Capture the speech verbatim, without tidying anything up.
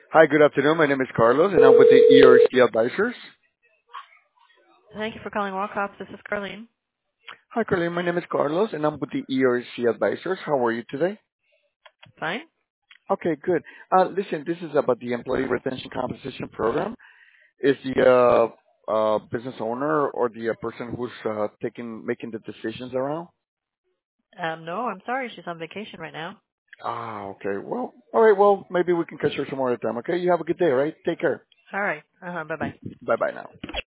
Hi, good afternoon. My name is Carlos, and I'm with the E R C Advisors. Thank you for calling Walkops. This is Carlene. Hi, Carlene. My name is Carlos, and I'm with the E R C Advisors. How are you today? Fine. Okay, good. Uh, listen, this is about the Employee Retention Compensation Program. Is the uh, uh, business owner or the uh, person who's uh, taking making the decisions around? Um, no, I'm sorry. She's on vacation right now. Ah, okay. Well, all right. Well, maybe we can catch her some more time. Okay. You have a good day, all right? Take care. All right. Uh-huh. Bye-bye. Bye bye now.